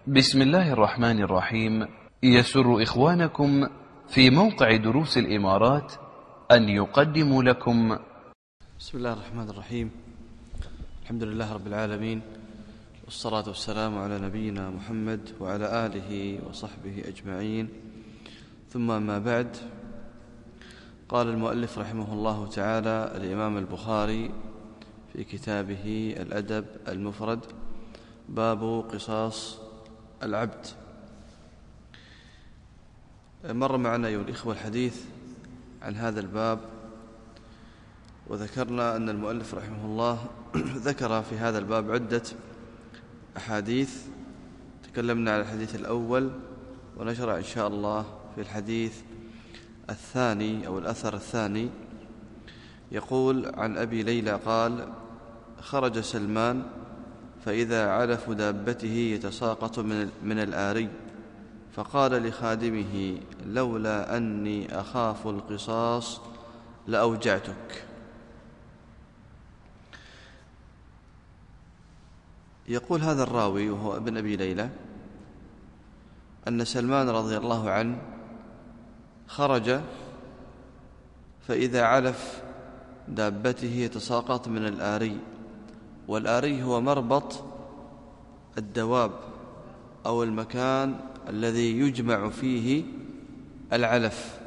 بسم الله الرحمن الرحيم. يسر إخوانكم في موقع دروس الإمارات أن يقدموا لكم بسم الله الرحمن الرحيم. الحمد لله رب العالمين، والصلاة والسلام على نبينا محمد وعلى آله وصحبه أجمعين، ثم ما بعد. قال المؤلف رحمه الله تعالى الإمام البخاري في كتابه الأدب المفرد: باب قصاص العبد. مر معنا أيها الإخوة الحديث عن هذا الباب، وذكرنا أن المؤلف رحمه الله ذكر في هذا الباب عدة أحاديث. تكلمنا على الحديث الأول، ونشرع إن شاء الله في الحديث الثاني أو الأثر الثاني. يقول: عن أبي ليلى قال: خرج سلمان فإذا علف دابته يتساقط من الآري، فقال لخادمه: لولا أني أخاف القصاص لأوجعتك. يقول هذا الراوي وهو ابن أبي ليلى أن سلمان رضي الله عنه خرج فإذا علف دابته يتساقط من الآري، والآري هو مربط الدواب أو المكان الذي يجمع فيه العلف.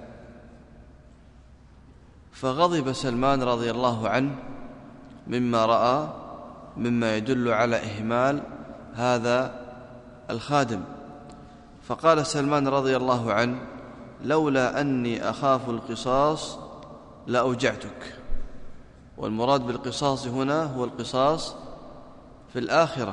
فغضب سلمان رضي الله عنه مما رأى مما يدل على إهمال هذا الخادم، فقال سلمان رضي الله عنه: لولا أني أخاف القصاص لأوجعتك. والمراد بالقصاص هنا هو القصاص في الآخرة.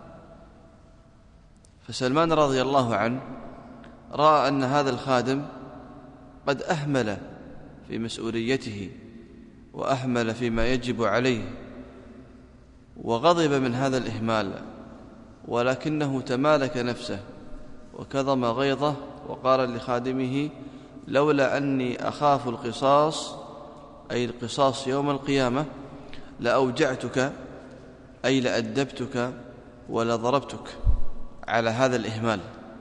فسلمان رضي الله عنه رأى أن هذا الخادم قد أهمل في مسؤوليته وأهمل فيما يجب عليه، وغضب من هذا الإهمال، ولكنه تمالك نفسه وكظم غيظه وقال لخادمه: لولا أني أخاف القصاص، أي القصاص يوم القيامة، لأوجعتك، أي لأدبتك ولضربتك على هذا الإهمال.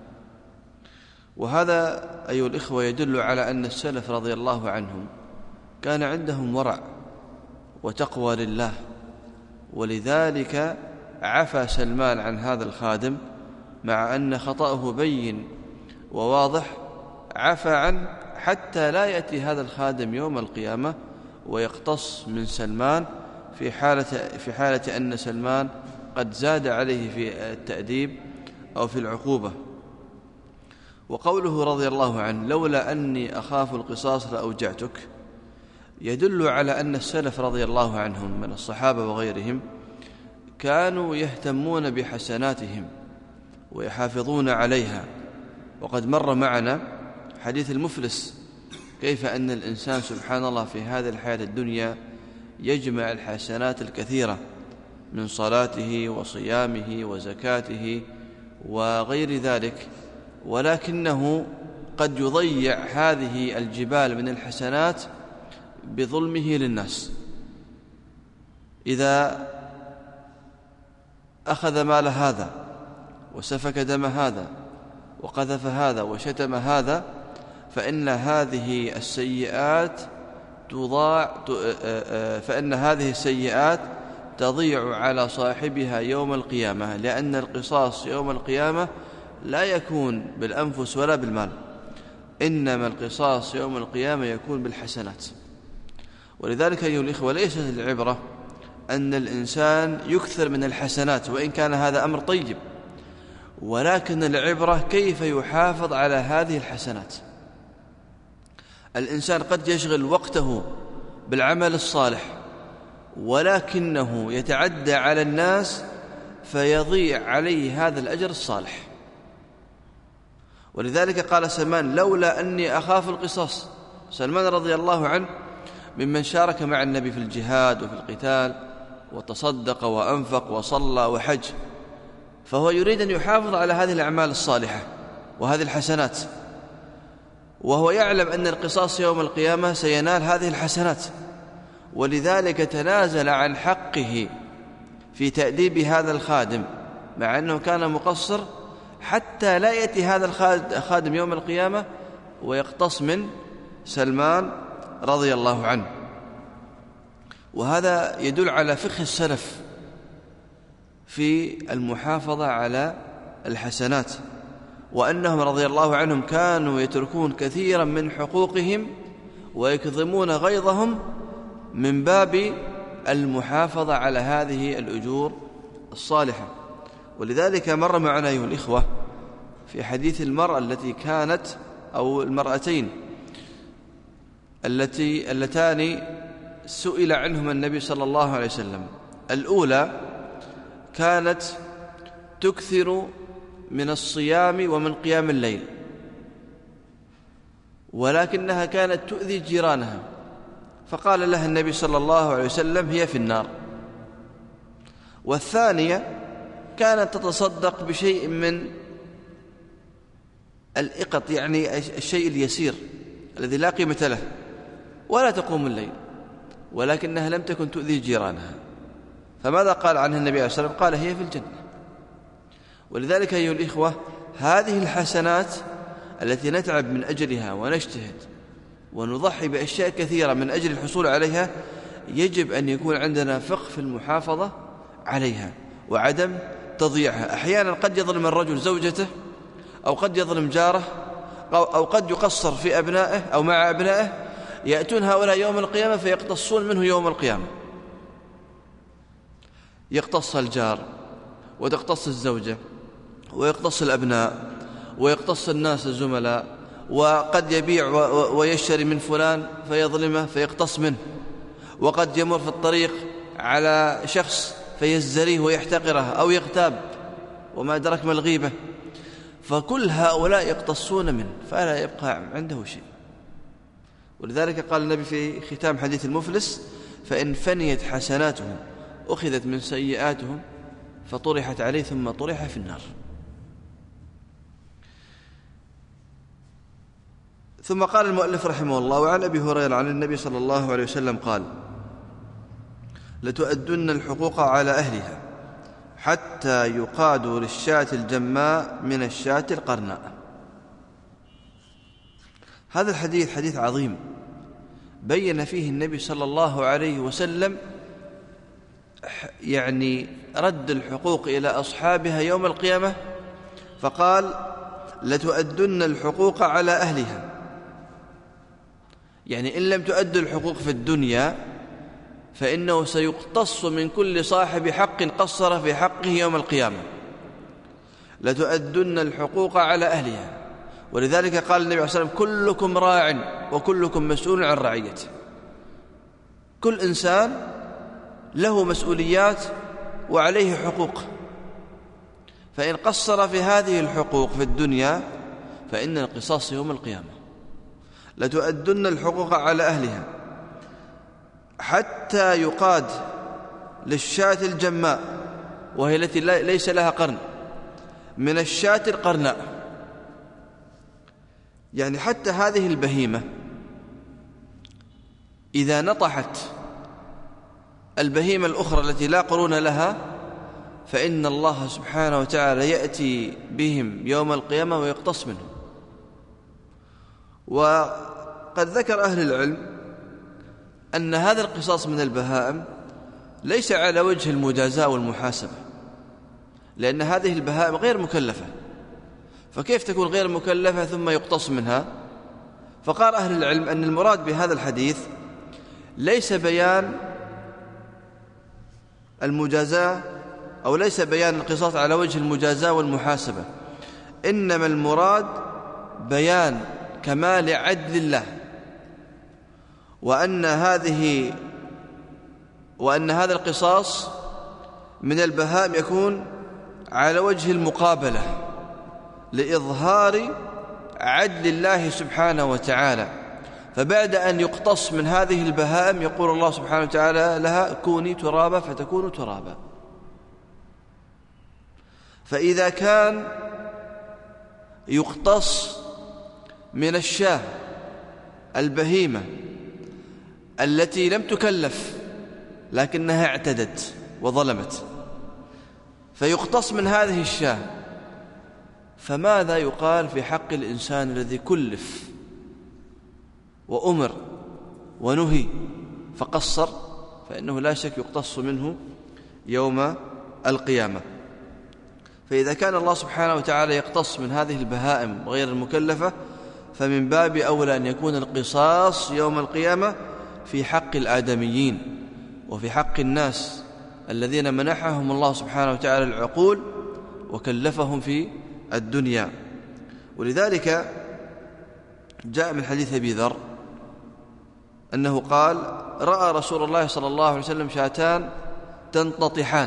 وهذا أيها الإخوة يدل على أن السلف رضي الله عنهم كان عندهم ورع وتقوى لله، ولذلك عفى سلمان عن هذا الخادم مع أن خطأه بين وواضح. عفى عنه حتى لا يأتي هذا الخادم يوم القيامة ويقتص من سلمان في حالة أن سلمان قد زاد عليه في التأديب أو في العقوبة. وقوله رضي الله عنه: لولا أني أخاف القصاص لأوجعتك، يدل على أن السلف رضي الله عنهم من الصحابة وغيرهم كانوا يهتمون بحسناتهم ويحافظون عليها. وقد مر معنا حديث المفلس، كيف أن الإنسان سبحان الله في هذه الحياة الدنيا يجمع الحسنات الكثيرة من صلاته وصيامه وزكاته وغير ذلك، ولكنه قد يضيع هذه الجبال من الحسنات بظلمه للناس. إذا أخذ مال هذا وسفك دم هذا وقذف هذا وشتم هذا، فإن هذه السيئات تضيع على صاحبها يوم القيامة، لأن القصاص يوم القيامة لا يكون بالأنفس ولا بالمال، إنما القصاص يوم القيامة يكون بالحسنات. ولذلك أيها الإخوة ليست العبرة أن الإنسان يكثر من الحسنات، وإن كان هذا أمر طيب، ولكن العبرة كيف يحافظ على هذه الحسنات. الإنسان قد يشغل وقته بالعمل الصالح، ولكنه يتعدى على الناس فيضيع عليه هذا الأجر الصالح. ولذلك قال سلمان: لولا أني أخاف القصاص. سلمان رضي الله عنه ممن شارك مع النبي في الجهاد وفي القتال، وتصدق وأنفق وصلى وحج، فهو يريد أن يحافظ على هذه الأعمال الصالحة وهذه الحسنات، وهو يعلم أن القصاص يوم القيامة سينال هذه الحسنات، ولذلك تنازل عن حقه في تأديب هذا الخادم مع أنه كان مقصر، حتى لا يأتي هذا الخادم يوم القيامة ويقتص من سلمان رضي الله عنه. وهذا يدل على فقه السلف في المحافظة على الحسنات، وأنهم رضي الله عنهم كانوا يتركون كثيرا من حقوقهم ويكظمون غيظهم من باب المحافظة على هذه الأجور الصالحة. ولذلك مر معنا أيها الإخوة في حديث المرأة التي كانت، أو المرأتين اللتان سئل عنهما النبي صلى الله عليه وسلم. الأولى كانت تكثر من الصيام ومن قيام الليل، ولكنها كانت تؤذي جيرانها، فقال لها النبي صلى الله عليه وسلم هي في النار. والثانية كانت تتصدق بشيء من الإقط، يعني الشيء اليسير الذي لا قيمة له، ولا تقوم الليل، ولكنها لم تكن تؤذي جيرانها. فماذا قال عنها النبي عليه الصلاة والسلام؟ قال هي في الجنة. ولذلك أيها الإخوة هذه الحسنات التي نتعب من أجلها ونجتهد ونضحي بأشياء كثيرة من أجل الحصول عليها، يجب أن يكون عندنا فقه في المحافظة عليها وعدم تضييعها. أحيانا قد يظلم الرجل زوجته، أو قد يظلم جاره، أو قد يقصر في أبنائه أو مع أبنائه، يأتون هؤلاء يوم القيامة فيقتصون منه يوم القيامة. يقتص الجار وتقتص الزوجة ويقتص الأبناء ويقتص الناس الزملاء، وقد يبيع ويشتري من فلان فيظلمه فيقتص منه، وقد يمر في الطريق على شخص فيزدريه ويحتقره أو يغتاب، وما أدرك ما الغيبة. فكل هؤلاء يقتصون منه فلا يبقى عنده شيء. ولذلك قال النبي في ختام حديث المفلس: فإن فنيت حسناتهم أخذت من سيئاتهم فطرحت عليه ثم طرح في النار. ثم قال المؤلف رحمه الله: وعن أبي هريرة عن النبي صلى الله عليه وسلم قال: لتؤدن الحقوق على أهلها حتى يقادوا للشاة الجماء من الشاة القرناء. هذا الحديث حديث عظيم بين فيه النبي صلى الله عليه وسلم يعني رد الحقوق إلى أصحابها يوم القيامة، فقال: لتؤدن الحقوق على أهلها، يعني إن لم تؤدوا الحقوق في الدنيا فإنه سيقتص من كل صاحب حق قصر في حقه يوم القيامة. لتؤدن الحقوق على أهلها. ولذلك قال النبي عليه الصلاة والسلام: كلكم راع وكلكم مسؤول عن رعيته. كل إنسان له مسؤوليات وعليه حقوق، فإن قصر في هذه الحقوق في الدنيا فإن القصاص يوم القيامة. لتؤدن الحقوق على أهلها حتى يقاد للشاة الجماء، وهي التي ليس لها قرن، من الشاة القرناء، يعني حتى هذه البهيمة إذا نطحت البهيمة الأخرى التي لا قرون لها فإن الله سبحانه وتعالى يأتي بهم يوم القيامة ويقتص منهم. وقد ذكر أهل العلم أن هذا القصاص من البهائم ليس على وجه المجازاة والمحاسبة، لأن هذه البهائم غير مكلفة، فكيف تكون غير مكلفة ثم يقتص منها؟ فقال أهل العلم أن المراد بهذا الحديث ليس بيان المجازاة، أو ليس بيان القصاص على وجه المجازاة والمحاسبة، إنما المراد بيان كمال عدل الله، وأن هذا القصاص من البهائم يكون على وجه المقابلة لإظهار عدل الله سبحانه وتعالى. فبعد أن يقتص من هذه البهائم يقول الله سبحانه وتعالى لها: كوني ترابا فتكون ترابا. فإذا كان يقتص من الشاة البهيمة التي لم تكلف لكنها اعتدت وظلمت، فيقتص من هذه الشاة فماذا يقال في حق الإنسان الذي كلف وأمر ونهي فقصر؟ فإنه لا شك يقتص منه يوم القيامة. فإذا كان الله سبحانه وتعالى يقتص من هذه البهائم غير المكلفة، فمن باب أولى أن يكون القصاص يوم القيامة في حق الآدميين وفي حق الناس الذين منحهم الله سبحانه وتعالى العقول وكلفهم في الدنيا. ولذلك جاء من حديث أبي ذر أنه قال: رأى رسول الله صلى الله عليه وسلم شاتان تنتطحان،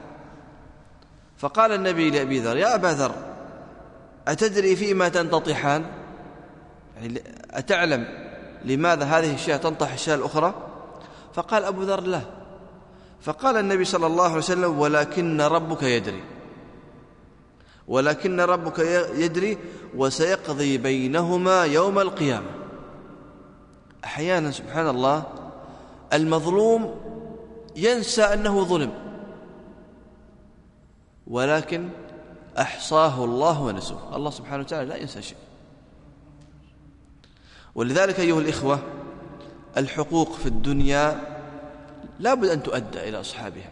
فقال النبي لأبي ذر: يا أبا ذر، أتدري فيما تنتطحان؟ يعني أتعلم لماذا هذه الشاة تنطح الشاة الأخرى؟ فقال أبو ذر: لا. فقال النبي صلى الله عليه وسلم: ولكن ربك يدري، ولكن ربك يدري وسيقضي بينهما يوم القيامة. أحيانا سبحان الله المظلوم ينسى أنه ظلم، ولكن أحصاه الله ونسوه. الله سبحانه وتعالى لا ينسى شيء. ولذلك أيها الإخوة، الحقوق في الدنيا لا بد أن تؤدى إلى أصحابها.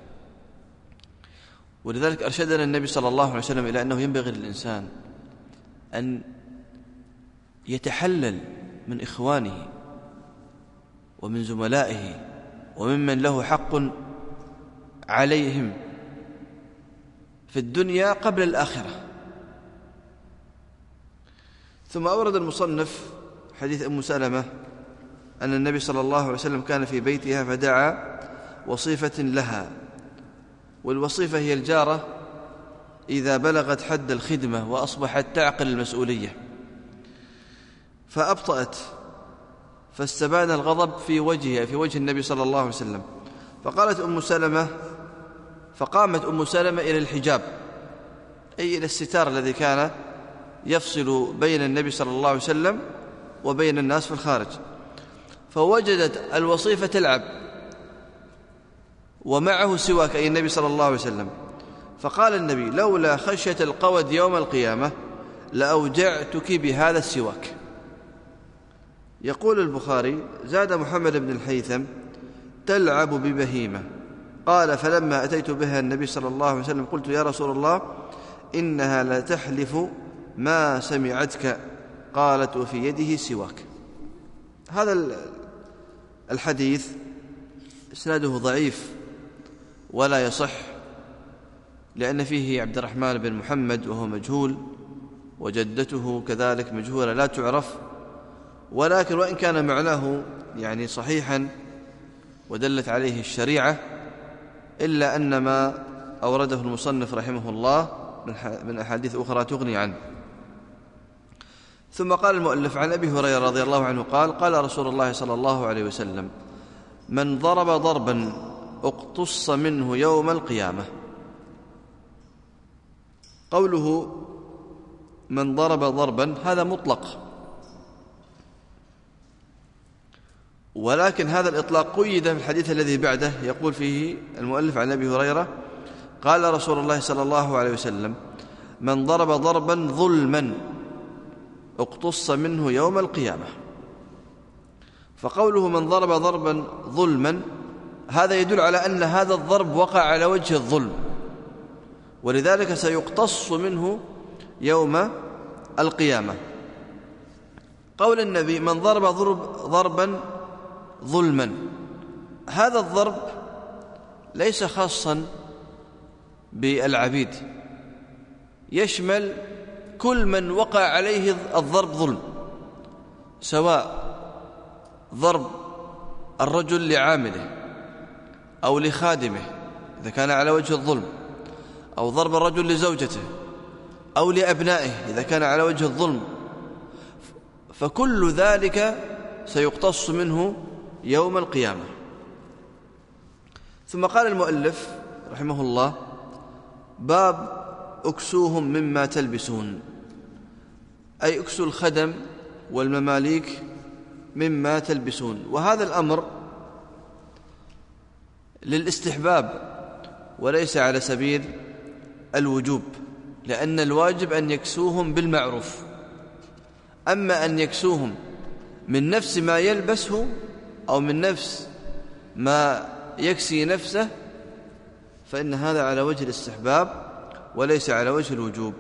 ولذلك أرشدنا النبي صلى الله عليه وسلم إلى أنه ينبغي للإنسان أن يتحلل من إخوانه ومن زملائه وممن له حق عليهم في الدنيا قبل الآخرة. ثم أورد المصنف حديث أم سلمة أن النبي صلى الله عليه وسلم كان في بيتها فدعا وصيفة لها، والوصيفة هي الجارة إذا بلغت حد الخدمة وأصبحت تعقل المسؤولية، فأبطأت فاستبان الغضب في وجهها، في وجه النبي صلى الله عليه وسلم. فقامت أم سلمة إلى الحجاب، أي إلى الستار الذي كان يفصل بين النبي صلى الله عليه وسلم وبين الناس في الخارج، فوجدت الوصيفة تلعب ومعه سواك، أي النبي صلى الله عليه وسلم. فقال النبي: لولا خشية القود يوم القيامة لأوجعتك بهذا السواك. يقول البخاري: زاد محمد بن الحيثم: تلعب ببهيمة. قال: فلما أتيت بها النبي صلى الله عليه وسلم قلت: يا رسول الله، إنها لا تحلف ما سمعتك. قالت: وفي يده سواك. هذا الحديث إسناده ضعيف ولا يصح، لأن فيه عبد الرحمن بن محمد وهو مجهول، وجدته كذلك مجهولة لا تعرف، ولكن وإن كان معناه يعني صحيحا ودلت عليه الشريعة، إلا أن ما أورده المصنف رحمه الله من أحاديث أخرى تغني عنه. ثم قال المؤلف: عن أبي هريرة رضي الله عنه قال: قال رسول الله صلى الله عليه وسلم: من ضرب ضربا اقتص منه يوم القيامة. قوله من ضرب ضربا هذا مطلق، ولكن هذا الإطلاق قيد في الحديث الذي بعده، يقول فيه المؤلف عن أبي هريرة: قال رسول الله صلى الله عليه وسلم: من ضرب ضربا ظلما اقتص منه يوم القيامة. فقوله من ضرب ضربا ظلما هذا يدل على أن هذا الضرب وقع على وجه الظلم، ولذلك سيقتص منه يوم القيامة. قول النبي: من ضرب ضربا ظلما، هذا الضرب ليس خاصا بالعبيد، يشمل كل من وقع عليه الضرب ظلم، سواء ضرب الرجل لعامله أو لخادمه إذا كان على وجه الظلم، أو ضرب الرجل لزوجته أو لأبنائه إذا كان على وجه الظلم، فكل ذلك سيقتص منه يوم القيامة. ثم قال المؤلف رحمه الله: باب اكسوهم مما تلبسون، أي اكسوا الخدم والمماليك مما تلبسون. وهذا الأمر للاستحباب وليس على سبيل الوجوب، لأن الواجب أن يكسوهم بالمعروف. أما أن يكسوهم من نفس ما يلبسه أو من نفس ما يكسي نفسه فإن هذا على وجه الاستحباب وليس على وجه الوجوب.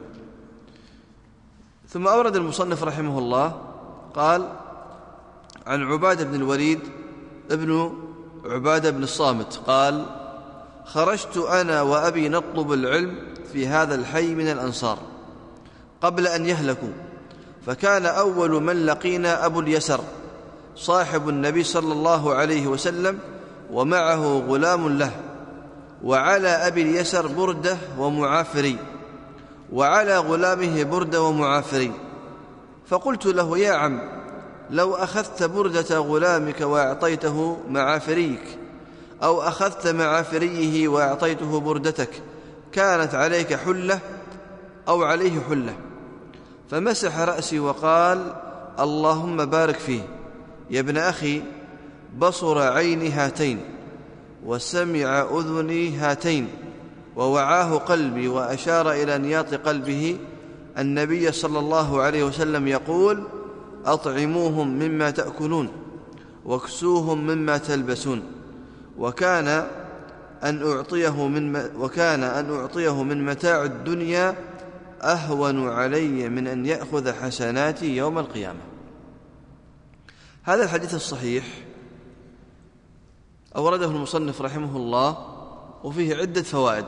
ثم أورد المصنف رحمه الله قال: عن عبادة بن الوليد ابن عبادة بن الصامت قال: خرجت أنا وأبي نطلب العلم في هذا الحي من الأنصار قبل أن يهلكوا، فكان أول من لقينا أبو اليسر صاحب النبي صلى الله عليه وسلم ومعه غلام له، وعلى أبي اليسر بردة ومعافري، وعلى غلامه بردة ومعافري. فقلت له: يا عم، لو أخذت بردة غلامك وأعطيته معافريك، أو أخذت معافريه وأعطيته بردتك، كانت عليك حلة أو عليه حلة؟ فمسح رأسي وقال: اللهم بارك فيه يا ابن أخي، بصر عيني هاتين وسمع أذني هاتين ووعاه قلبي. وأشار إلى نياط قلبه النبي صلى الله عليه وسلم يقول: أطعموهم مما تأكلون واكسوهم مما تلبسون. وكان أن أعطيه من متاع الدنيا أهون علي من أن يأخذ حسناتي يوم القيامة. هذا الحديث الصحيح أورده المصنف رحمه الله وفيه عدة فوائد.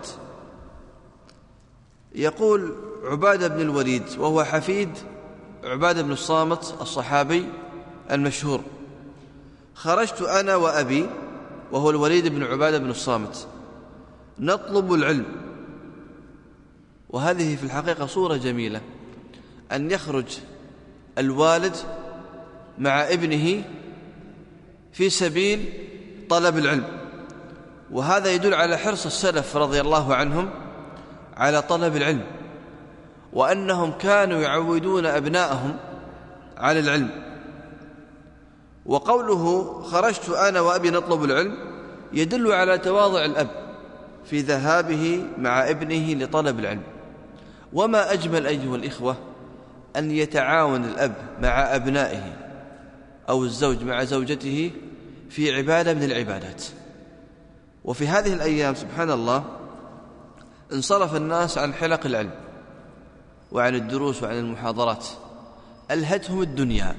يقول عبادة بن الوليد وهو حفيد عبادة بن الصامت الصحابي المشهور: خرجت أنا وأبي، وهو الوليد بن عبادة بن الصامت، نطلب العلم. وهذه في الحقيقة صورة جميلة، أن يخرج الوالد مع ابنه في سبيل طلب العلم، وهذا يدل على حرص السلف رضي الله عنهم على طلب العلم، وأنهم كانوا يعودون أبناءهم على العلم. وقوله خرجت أنا وأبي نطلب العلم يدل على تواضع الأب في ذهابه مع ابنه لطلب العلم. وما أجمل أيها الإخوة أن يتعاون الأب مع أبنائه أو الزوج مع زوجته في عبادة من العبادات. وفي هذه الأيام سبحان الله انصرف الناس عن حلق العلم وعن الدروس وعن المحاضرات، ألهتهم الدنيا.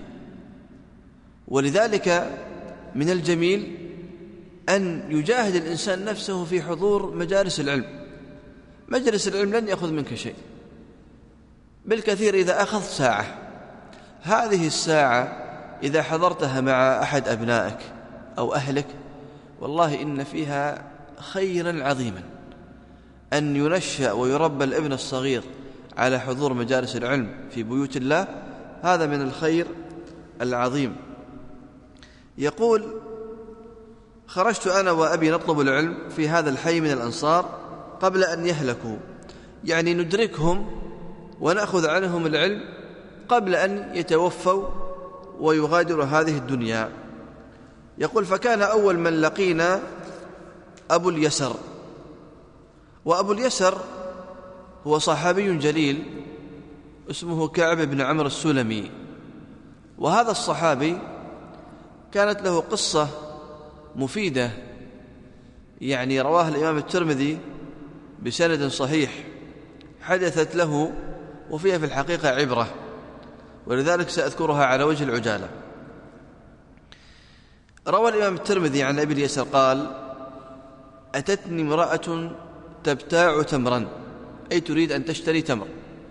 ولذلك من الجميل أن يجاهد الإنسان نفسه في حضور مجالس العلم. مجلس العلم لن يأخذ منك شيء، بالكثير إذا أخذت ساعة، هذه الساعة إذا حضرتها مع أحد أبنائك أو أهلك والله إن فيها خيرا عظيما. أن ينشأ ويربى الابن الصغير على حضور مجالس العلم في بيوت الله، هذا من الخير العظيم. يقول خرجت أنا وأبي نطلب العلم في هذا الحي من الأنصار قبل أن يهلكوا، يعني ندركهم ونأخذ عنهم العلم قبل أن يتوفوا ويغادروا هذه الدنيا. يقول فكان أول من لقينا أبو اليسر. وأبو اليسر هو صحابي جليل اسمه كعب بن عمرو السلمي، وهذا الصحابي كانت له قصة مفيدة، يعني رواها الإمام الترمذي بسند صحيح، حدثت له وفيها في الحقيقة عبرة، ولذلك سأذكرها على وجه العجالة. روى الإمام الترمذي عن أبي اليسر قال: أتتني امرأة تبتاع تمرا، أي تريد أن تشتري تمر،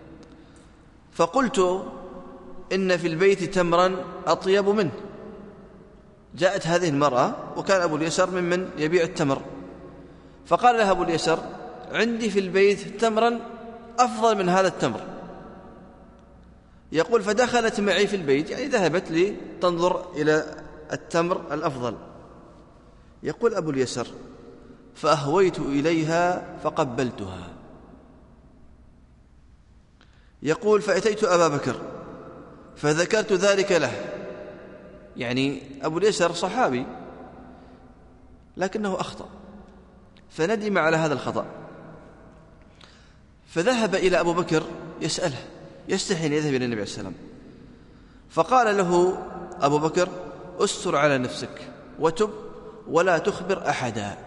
فقلت إن في البيت تمرا أطيب منه. جاءت هذه المرأة وكان أبو اليسر ممن يبيع التمر، فقال لها أبو اليسر: عندي في البيت تمرا أفضل من هذا التمر. يقول فدخلت معي في البيت، يعني ذهبت لتنظر إلى التمر الأفضل. يقول أبو اليسر فأهويت إليها فقبلتها. يقول فأتيت أبا بكر فذكرت ذلك له، يعني أبو اليسر صحابي لكنه أخطأ، فندم على هذا الخطأ، فذهب إلى أبو بكر يسأله، يستحي أن يذهب إلى النبي عليه السلام، فقال له أبو بكر: استر على نفسك وتب ولا تخبر أحدا.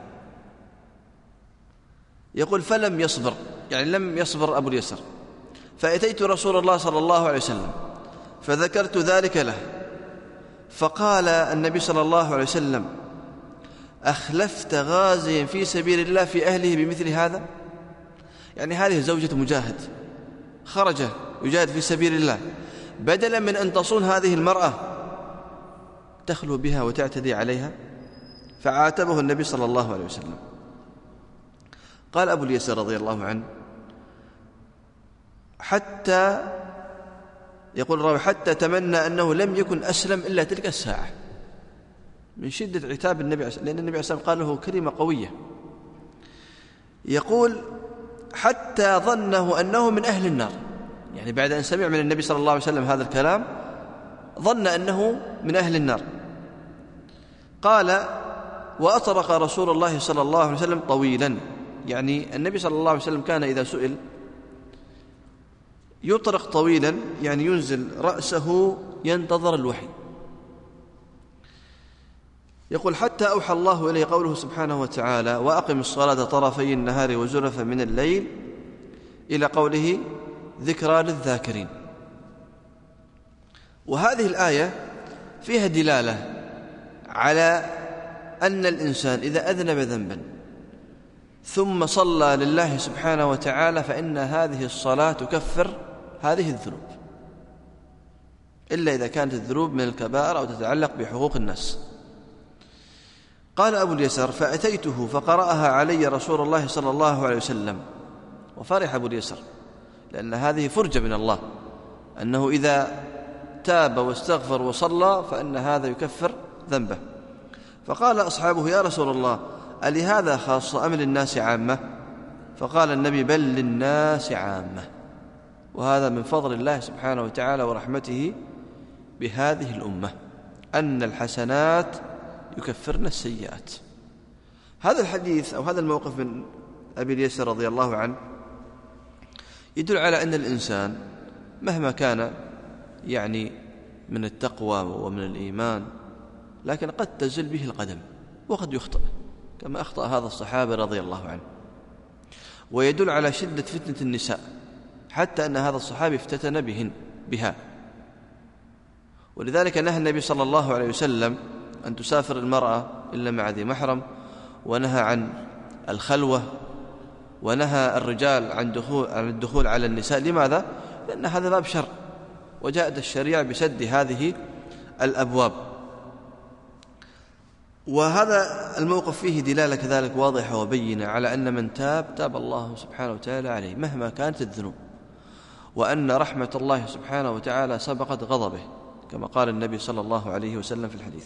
يقول: فلم يصبر، يعني لم يصبر أبو اليسر، فأتيت رسول الله صلى الله عليه وسلم فذكرت ذلك له، فقال النبي صلى الله عليه وسلم: أخلفت غازيا في سبيل الله في أهله بمثل هذا؟ يعني هذه زوجة مجاهد خرج يجاهد في سبيل الله، بدلا من أن تصون هذه المرأة تخلو بها وتعتدي عليها، فعاتبه النبي صلى الله عليه وسلم. قال أبو اليسر رضي الله عنه: يقول الراوي: حتى تمنى أنه لم يكن أسلم إلا تلك الساعة، من شدة عتاب النبي عليه الصلاة والسلام، لأن النبي عليه الصلاة والسلام قال له كلمة قوية. يقول: حتى ظنه أنه من أهل النار، يعني بعد أن سمع من النبي صلى الله عليه وسلم هذا الكلام ظن أنه من أهل النار. قال: وأطرق رسول الله صلى الله عليه وسلم طويلا، يعني النبي صلى الله عليه وسلم كان إذا سئل يطرق طويلا، يعني ينزل رأسه ينتظر الوحي. يقول: حتى أوحى الله إليه قوله سبحانه وتعالى: وأقم الصلاة طرفي النهار وزلفا من الليل، إلى قوله: ذكرى للذاكرين. وهذه الآية فيها دلالة على أن الإنسان إذا أذنب ذنبا ثم صلى لله سبحانه وتعالى فإن هذه الصلاة تكفر هذه الذنوب، إلا إذا كانت الذنوب من الكبائر أو تتعلق بحقوق الناس. قال أبو اليسر: فأتيته فقرأها علي رسول الله صلى الله عليه وسلم، وفرح أبو اليسر، لأن هذه فرجة من الله، أنه إذا تاب واستغفر وصلى فإن هذا يكفر ذنبه. فقال أصحابه: يا رسول الله، ألهذا خاصة أم للناس عامة؟ فقال النبي: بل للناس عامة، وهذا من فضل الله سبحانه وتعالى ورحمته بهذه الأمة، أن الحسنات يكفرن السيئات. هذا الحديث أو هذا الموقف من أبي اليسر رضي الله عنه يدل على أن الإنسان مهما كان يعني من التقوى ومن الإيمان، لكن قد تزل به القدم وقد يخطئ، كما أخطأ هذا الصحابي رضي الله عنه. ويدل على شدة فتنة النساء، حتى أن هذا الصحابي افتتن بها، ولذلك نهى النبي صلى الله عليه وسلم أن تسافر المرأة إلا مع ذي محرم، ونهى عن الخلوة، ونهى الرجال عن الدخول على النساء. لماذا؟ لأن هذا باب شر، وجاءت الشريعة بسد هذه الأبواب. وهذا الموقف فيه دلالة كذلك واضحة وبينة على أن من تاب الله سبحانه وتعالى عليه مهما كانت الذنوب، وأن رحمة الله سبحانه وتعالى سبقت غضبه، كما قال النبي صلى الله عليه وسلم في الحديث.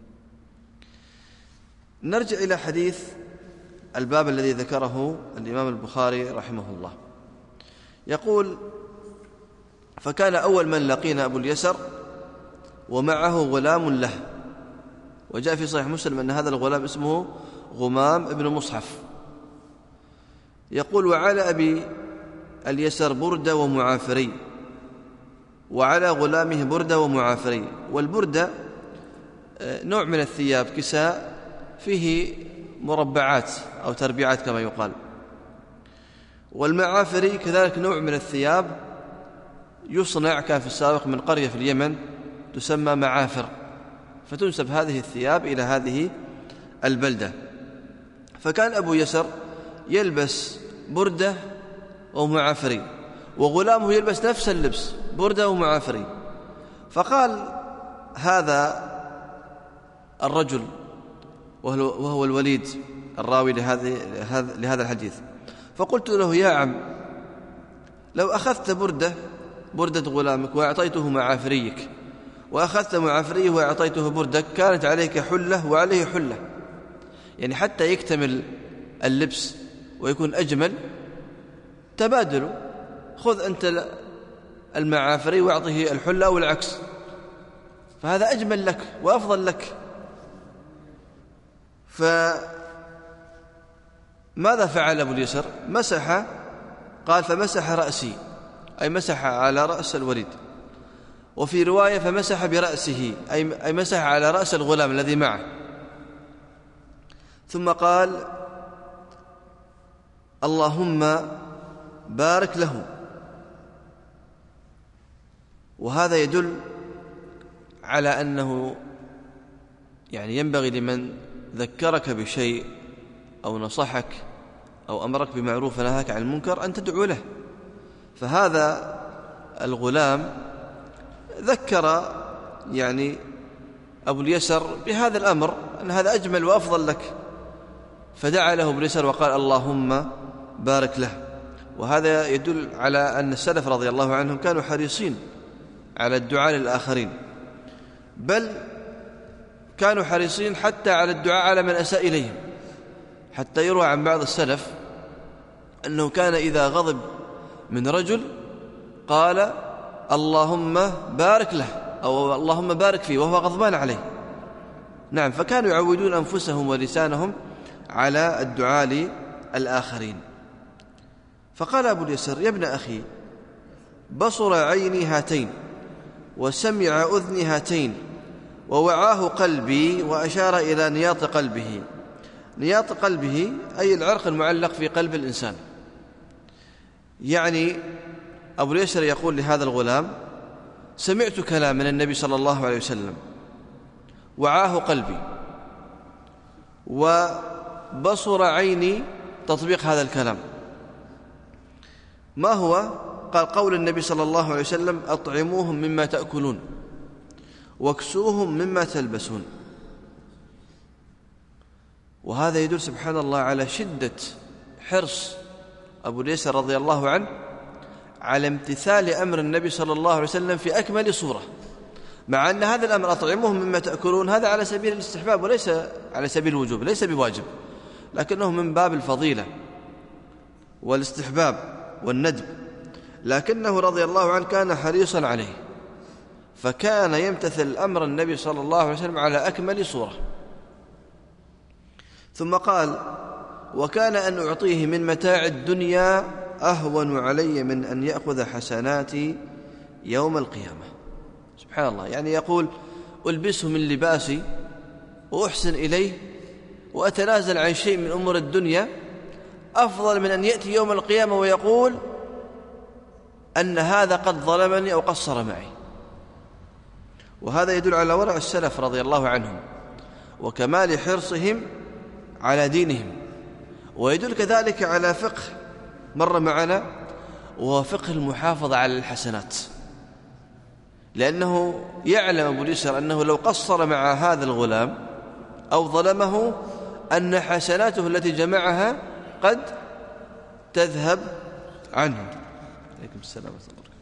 نرجع إلى حديث الباب الذي ذكره الإمام البخاري رحمه الله. يقول: فكان أول من لقينا أبو اليسر ومعه غلام له، وجاء في صحيح مسلم أن هذا الغلام اسمه غمام ابن مصحف. يقول: وعلى أبي اليسر بردة ومعافري، وعلى غلامه بردة ومعافري. والبردة نوع من الثياب، كساء فيه مربعات أو تربيعات كما يقال. والمعافري كذلك نوع من الثياب يصنع، كان في السابق من قرية في اليمن تسمى معافر، فتنسب هذه الثياب إلى هذه البلدة. فكان أبو يسر يلبس بردة ومعافري، وغلامه يلبس نفس اللبس بردة ومعافري. فقال هذا الرجل وهو الوليد الراوي لهذا الحديث، فقلت له: يا عم، لو أخذت بردة غلامك وأعطيته معافريك، وأخذت معافريه وأعطيته بردك، كانت عليك حلة وعليه حلة، يعني حتى يكتمل اللبس ويكون أجمل تبادلوا، خذ أنت المعافري وأعطيه الحلة والعكس، فهذا أجمل لك وأفضل لك. فماذا فعل أبو اليسر؟ مسح قال فمسح رأسي، أي مسح على رأس الوليد. وفي رواية فمسح برأسه، أي مسح على رأس الغلام الذي معه. ثم قال اللهم بارك له. وهذا يدل على أنه يعني ينبغي لمن ذكرك بشيء أو نصحك أو أمرك بمعروف ونهاك عن المنكر أن تدعو له. فهذا الغلام ذكر يعني أبو اليسر بهذا الأمر، أن هذا أجمل وأفضل لك، فدعا له أبو اليسر وقال اللهم بارك له. وهذا يدل على أن السلف رضي الله عنهم كانوا حريصين على الدعاء للآخرين، بل كانوا حريصين حتى على الدعاء على من أساء إليهم. حتى يروى عن بعض السلف أنه كان إذا غضب من رجل قال اللهم بارك له أو اللهم بارك فيه وهو غضبان عليه. نعم، فكانوا يعودون أنفسهم ولسانهم على الدعاء للآخرين. فقال أبو اليسر يا ابن أخي بصر عيني هاتين وسمع أذني هاتين ووعاه قلبي، وأشار إلى نياط قلبه. نياط قلبه أي العرق المعلق في قلب الإنسان. يعني أبو اليسر يقول لهذا الغلام سمعت كلام من النبي صلى الله عليه وسلم، وعاه قلبي، وبصر عيني تطبيق هذا الكلام. ما هو؟ قال قول النبي صلى الله عليه وسلم أطعموهم مما تأكلون واكسوهم مما تلبسون. وهذا يدل سبحان الله على شدة حرص أبو اليسر رضي الله عنه على امتثال أمر النبي صلى الله عليه وسلم في أكمل صورة، مع أن هذا الأمر أطعموهم مما تأكلون هذا على سبيل الاستحباب وليس على سبيل الوجوب، ليس بواجب، لكنه من باب الفضيلة والاستحباب والندب. لكنه رضي الله عنه كان حريصا عليه، فكان يمتثل أمر النبي صلى الله عليه وسلم على أكمل صورة. ثم قال وكان أن أعطيه من متاع الدنيا أهون علي من أن يأخذ حسناتي يوم القيامة. سبحان الله، يعني يقول ألبسه من لباسي وأحسن إليه وأتنازل عن شيء من أمور الدنيا أفضل من أن يأتي يوم القيامة ويقول أن هذا قد ظلمني أو قصر معي. وهذا يدل على ورع السلف رضي الله عنهم وكمال حرصهم على دينهم، ويدل كذلك على فقه مر معنا وهو فقه المحافظة على الحسنات، لأنه يعلم أبو اليسر أنه لو قصر مع هذا الغلام أو ظلمه أن حسناته التي جمعها قد تذهب عنه. عليكم السلام ورحمة الله وبركاته.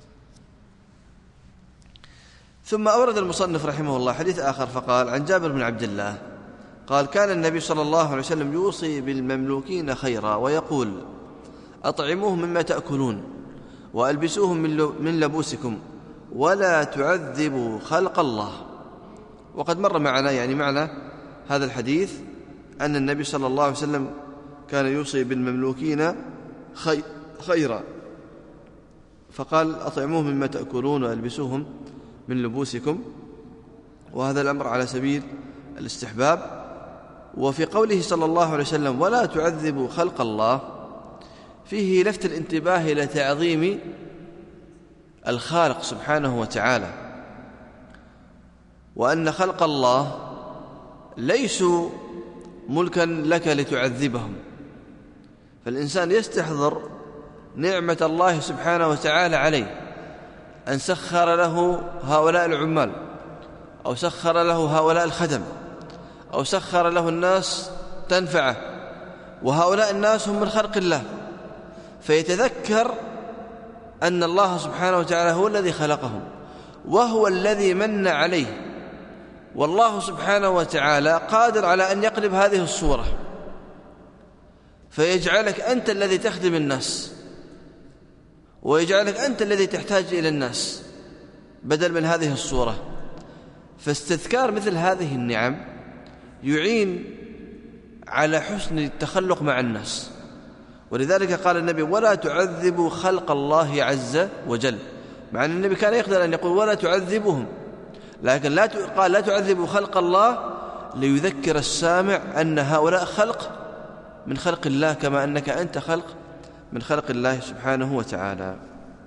ثم أورد المصنف رحمه الله حديث آخر فقال عن جابر بن عبد الله قال كان النبي صلى الله عليه وسلم يوصي بالمملوكين خيرا ويقول أطعموهم مما تأكلون وألبسوهم من لبوسكم ولا تعذبوا خلق الله. وقد مر معنا يعني معنى هذا الحديث أن النبي صلى الله عليه وسلم كان يوصي بالمملوكين خيرا، فقال أطعموهم مما تأكلون وألبسوهم من لبوسكم، وهذا الأمر على سبيل الاستحباب. وفي قوله صلى الله عليه وسلم ولا تعذبوا خلق الله فيه لفت الانتباه إلى تعظيم الخالق سبحانه وتعالى، وأن خلق الله ليسوا ملكا لك لتعذبهم. فالإنسان يستحضر نعمة الله سبحانه وتعالى عليه أن سخر له هؤلاء العمال أو سخر له هؤلاء الخدم أو سخر له الناس تنفعه، وهؤلاء الناس هم من خلق الله، فيتذكر أن الله سبحانه وتعالى هو الذي خلقهم وهو الذي من عليه، والله سبحانه وتعالى قادر على أن يقلب هذه الصورة فيجعلك أنت الذي تخدم الناس ويجعلك أنت الذي تحتاج إلى الناس بدل من هذه الصورة. فاستذكار مثل هذه النعم يعين على حسن التخلق مع الناس ولذلك قال النبي: ولا تعذبوا خلق الله عز وجل، مع أن النبي كان يقدر أن يقول ولا تعذبهم، لكن قال لا تعذبوا خلق الله ليذكر السامع أن هؤلاء خلق من خلق الله، كما أنك أنت خلق من خلق الله سبحانه وتعالى.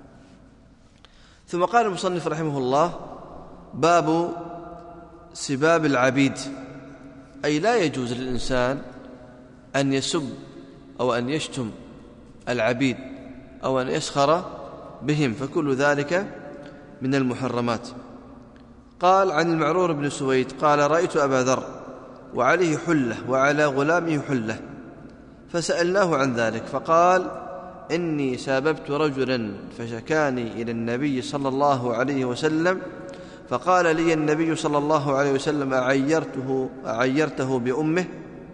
ثم قال المصنف رحمه الله: باب سباب العبيد، أي لا يجوز للإنسان أن يسب أو أن يشتم العبيد أو أن يسخر بهم، فكل ذلك من المحرمات. قال عن المعرور بن سويد قال: رأيت أبا ذر وعليه حلة وعلى غلامه حلة، فسألناه عن ذلك فقال: إني ساببت رجلا فشكاني إلى النبي صلى الله عليه وسلم، فقال لي النبي صلى الله عليه وسلم: أعيرته بأمه؟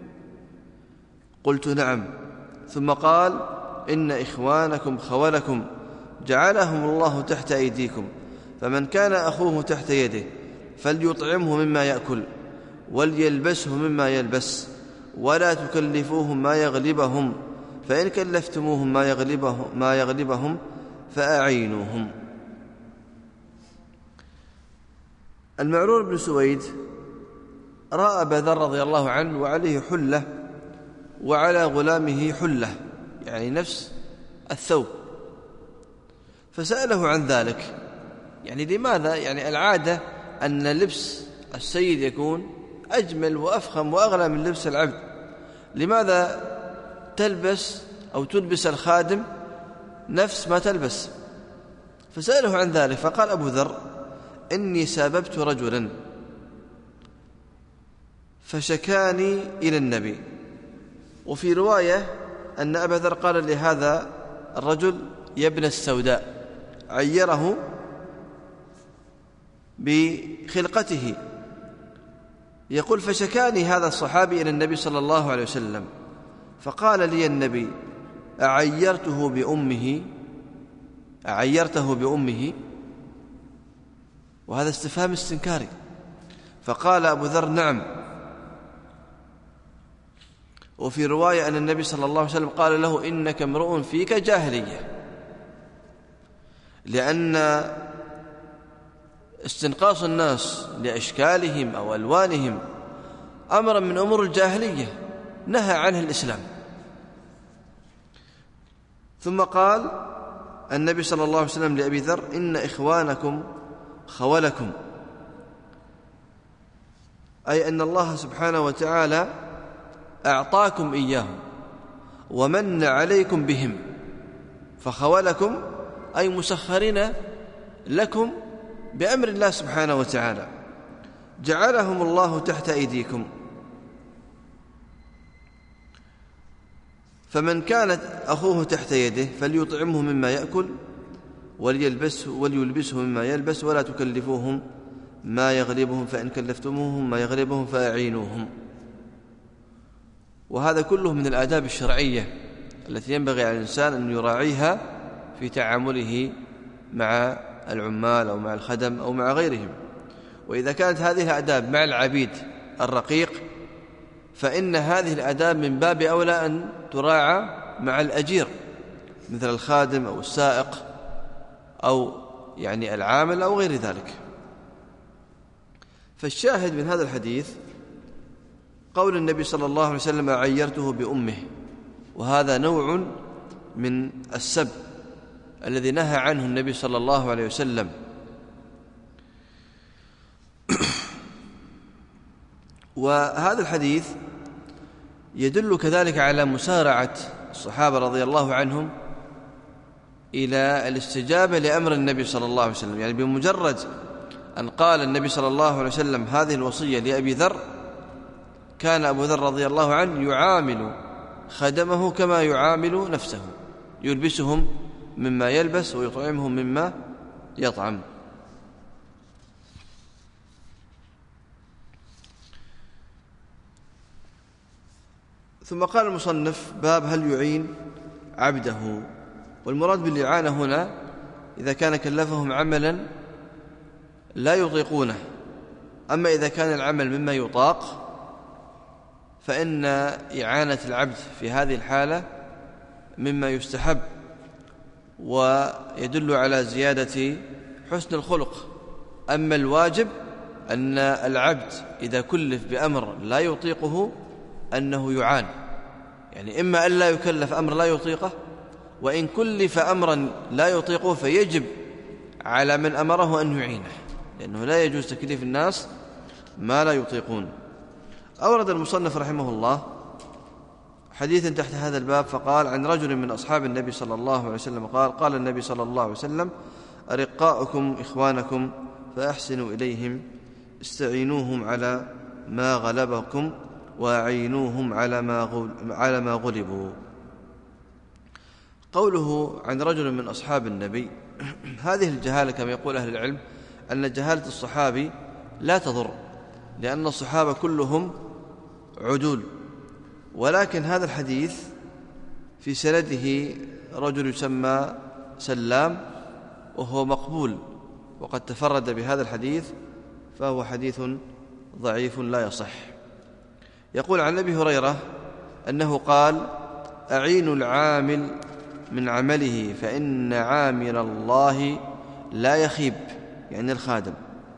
قلت: نعم. ثم قال: إن إخوانكم خولكم جعلهم الله تحت أيديكم، فمن كان أخوه تحت يده فليطعمه مما يأكل وليلبسه مما يلبس، ولا تكلفوهم ما يغلبهم، فإن كلفتموهم ما يغلبهم فأعينوهم. المعرور بن سويد رأى أبا ذر رضي الله عنه وعليه حلة وعلى غلامه حلة، يعني نفس الثوب، فسأله عن ذلك، يعني لماذا؟ يعني العادة أن لبس السيد يكون أجمل وأفخم وأغلى من لبس العبد، لماذا تلبس أو تلبس الخادم نفس ما تلبس؟ فسأله عن ذلك فقال أبو ذر: إني ساببت رجلا فشكاني إلى النبي. وفي رواية أن أبا ذر قال لهذا الرجل: يا ابن السوداء، عيره بخلقته. يقول: فشكاني هذا الصحابي إلى النبي صلى الله عليه وسلم، فقال لي النبي: أعيرته بأمه؟ وهذا استفهام استنكاري. فقال أبو ذر: نعم. وفي رواية أن النبي صلى الله عليه وسلم قال له: إنك امرؤ فيك جاهلية، لأن استنقاص الناس لأشكالهم أو ألوانهم أمر من أمور الجاهلية نهى عنه الإسلام. ثم قال النبي صلى الله عليه وسلم لأبي ذر: إن إخوانكم خولكم، أي أن الله سبحانه وتعالى أعطاكم إياهم ومن عليكم بهم، فخولكم أي مسخرين لكم بأمر الله سبحانه وتعالى، جعلهم الله تحت أيديكم، فمن كانت أخوه تحت يده فليطعمه مما يأكل وليلبسه مما يلبس، ولا تكلفوهم ما يغلبهم، فإن كلفتموهم ما يغلبهم فأعينوهم. وهذا كله من الآداب الشرعية التي ينبغي على الإنسان أن يراعيها في تعامله مع العمال أو مع الخدم أو مع غيرهم. وإذا كانت هذه الآداب مع العبيد الرقيق، فإن هذه الآداب من باب أولى أن تراعى مع الأجير، مثل الخادم أو السائق أو يعني العامل أو غير ذلك. فالشاهد من هذا الحديث قول النبي صلى الله عليه وسلم: عيرته بأمه، وهذا نوع من السب الذي نهى عنه النبي صلى الله عليه وسلم. وهذا الحديث يدل كذلك على مسارعة الصحابة رضي الله عنهم إلى الاستجابة لأمر النبي صلى الله عليه وسلم، يعني بمجرد أن قال النبي صلى الله عليه وسلم هذه الوصية لأبي ذر، كان أبو ذر رضي الله عنه يعامل خدمه كما يعامل نفسه، يلبسهم مما يلبس ويطعمهم مما يطعم. ثم قال المصنف: باب هل يعين عبده. والمراد بالإعانة هنا إذا كان كلفهم عملا لا يطيقونه، أما إذا كان العمل مما يطاق فإن إعانة العبد في هذه الحالة مما يستحب ويدل على زيادة حسن الخلق. أما الواجب أن العبد إذا كلف بأمر لا يطيقه أنه يعان، يعني إما أن لا يكلف أمر لا يطيقه، وإن كلف أمرا لا يطيقه فيجب على من أمره أن يعينه، لأنه لا يجوز تكليف الناس ما لا يطيقون. أورد المصنف رحمه الله حديثا تحت هذا الباب فقال: عن رجل من أصحاب النبي صلى الله عليه وسلم قال: قال النبي صلى الله عليه وسلم: أرقاؤكم إخوانكم فأحسنوا إليهم، استعينوهم على ما غلبكم وأعينوهم على ما غلبوا. قوله عن رجل من أصحاب النبي، هذه الجهالة كما يقول أهل العلم أن جهالة الصحابي لا تضر، لأن الصحابة كلهم عدول، ولكن هذا الحديث في سنده رجل يسمى سلام وهو مقبول، وقد تفرد بهذا الحديث فهو حديث ضعيف لا يصح. يقول عن أبي هريرة أنه قال: أعينوا العامل من عمله فإن عامل الله لا يخيب، يعني الخادم.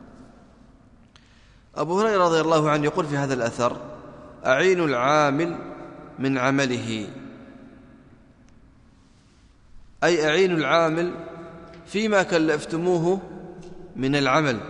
أبو هريرة رضي الله عنه يقول في هذا الأثر: أعينوا العامل من عمله، أي أعينوا العامل فيما كلفتموه من العمل.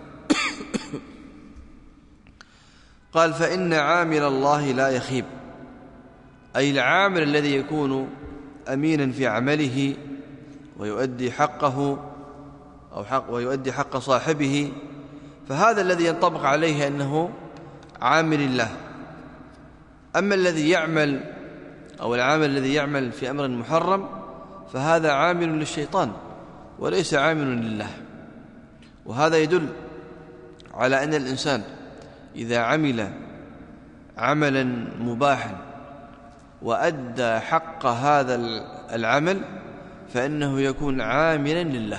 قال: فإن عامل الله لا يخيب، أي العامل الذي يكون أمينا في عمله ويؤدي حقه ويؤدي حق صاحبه، فهذا الذي ينطبق عليه أنه عامل الله. أما الذي يعمل أو العامل الذي يعمل في أمر محرم فهذا عامل للشيطان وليس عامل لله. وهذا يدل على أن الإنسان إذا عمل عملا مباحا وأدى حق هذا العمل فإنه يكون عاملا لله،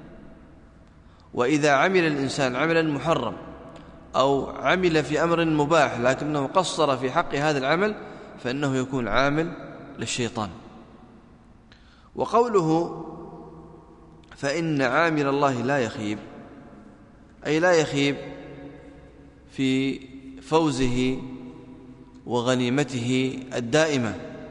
وإذا عمل الإنسان عملا محرم أو عمل في أمر مباح لكنه قصر في حق هذا العمل فإنه يكون عامل للشيطان. وقوله فإن عامل الله لا يخيب، أي لا يخيب في فوزه وغنيمته الدائمة،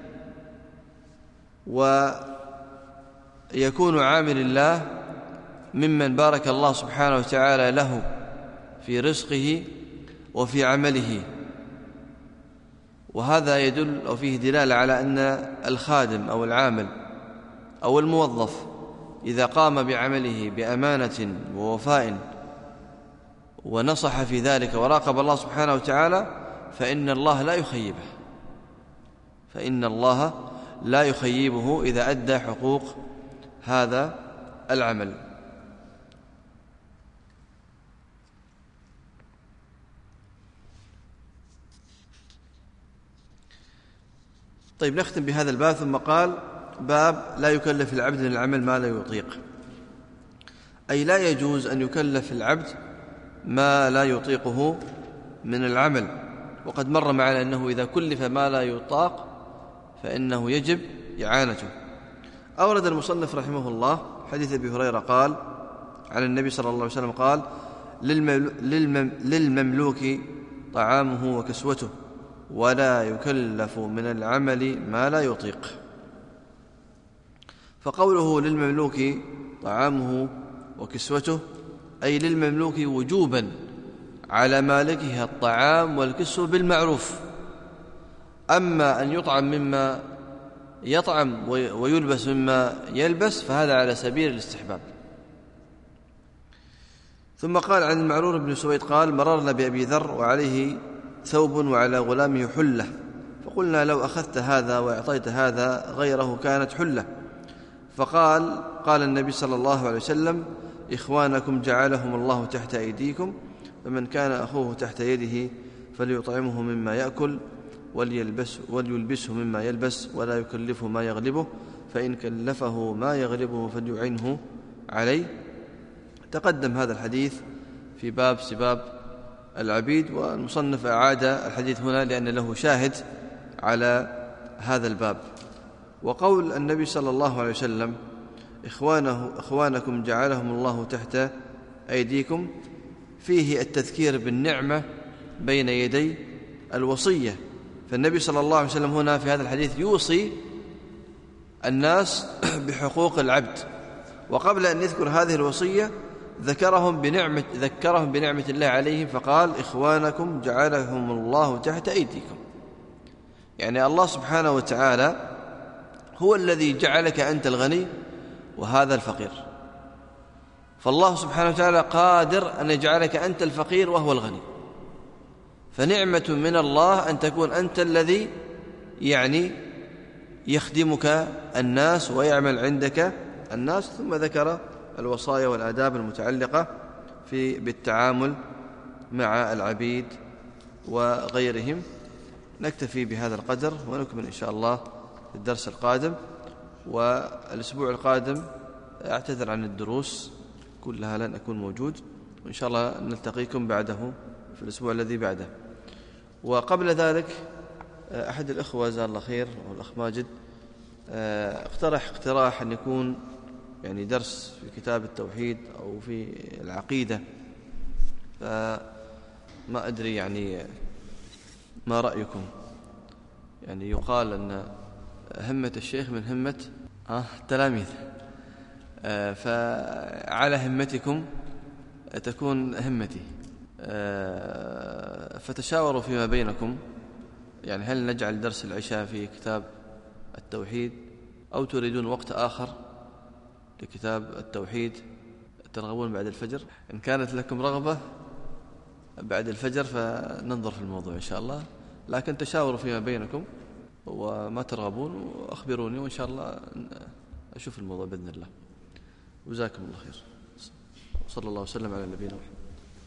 ويكون عامل الله ممن بارك الله سبحانه وتعالى له في رزقه وفي عمله. وهذا يدل أو فيه دلالة على أن الخادم أو العامل أو الموظف إذا قام بعمله بأمانة ووفاء ونصح في ذلك وراقب الله سبحانه وتعالى فإن الله لا يخيبه إذا أدى حقوق هذا العمل. طيب، نختم بهذا الباب. ثم قال: باب لا يكلف العبد من العمل ما لا يطيق، أي لا يجوز أن يكلف العبد ما لا يطيقه من العمل. وقد مر معنا أنه إذا كلف ما لا يطاق فإنه يجب إعانته. أورد المصنف رحمه الله حديث أبي هريرة قال عن النبي صلى الله عليه وسلم قال: للمملوك طعامه وكسوته ولا يكلف من العمل ما لا يطيق. فقوله للمملوك طعامه وكسوته أي للمملوك وجوبا على مالكه الطعام والكسوة بالمعروف. أما أن يطعم مما يطعم ويلبس مما يلبس فهذا على سبيل الاستحباب. ثم قال عن المعرور بن سويد قال: مررنا بأبي ذر وعليه ثوب وعلى غلامه حلة، فقلنا: لو أخذت هذا وأعطيت هذا غيره كانت حلة. قال النبي صلى الله عليه وسلم: إخوانكم جعلهم الله تحت أيديكم، فمن كان أخوه تحت يده فليطعمه مما يأكل وليلبسه مما يلبس ولا يكلفه ما يغلبه، فإن كلفه ما يغلبه فليعنه عليه. تقدم هذا الحديث في باب سباب العبيد، والمصنف أعاد الحديث هنا لأن له شاهد على هذا الباب. وقول النبي صلى الله عليه وسلم إخوانكم جعلهم الله تحت أيديكم فيه التذكير بالنعمة بين يدي الوصية. فالنبي صلى الله عليه وسلم هنا في هذا الحديث يوصي الناس بحقوق العبد، وقبل أن يذكر هذه الوصية ذكرهم بنعمة الله عليهم، فقال إخوانكم جعلهم الله تحت أيديكم. يعني الله سبحانه وتعالى هو الذي جعلك أنت الغني وهذا الفقير، فالله سبحانه وتعالى قادر أن يجعلك أنت الفقير وهو الغني، فنعمة من الله أن تكون أنت الذي يعني يخدمك الناس ويعمل عندك الناس. ثم ذكر الوصايا والآداب المتعلقة بالتعامل مع العبيد وغيرهم. نكتفي بهذا القدر ونكمل إن شاء الله في الدرس القادم. والأسبوع القادم أعتذر عن الدروس كلها، لن أكون موجود، وإن شاء الله نلتقيكم بعده في الأسبوع الذي بعده. وقبل ذلك أحد الأخوة جزاه الله خير والأخ ماجد اقتراح أن يكون يعني درس في كتاب التوحيد أو في العقيدة، فما أدري يعني ما رأيكم؟ يعني يقال أن همة الشيخ من همة التلاميذ، فعلى همتكم تكون همتي، فتشاوروا فيما بينكم، يعني هل نجعل درس العشاء في كتاب التوحيد أو تريدون وقت آخر لكتاب التوحيد؟ ترغبون بعد الفجر؟ إن كانت لكم رغبة بعد الفجر فننظر في الموضوع إن شاء الله، لكن تشاوروا فيما بينكم وما ترغبون وأخبروني، وإن شاء الله أشوف الموضوع بإذن الله. وجزاكم الله خير. صلى الله وسلم على نبينا محمد.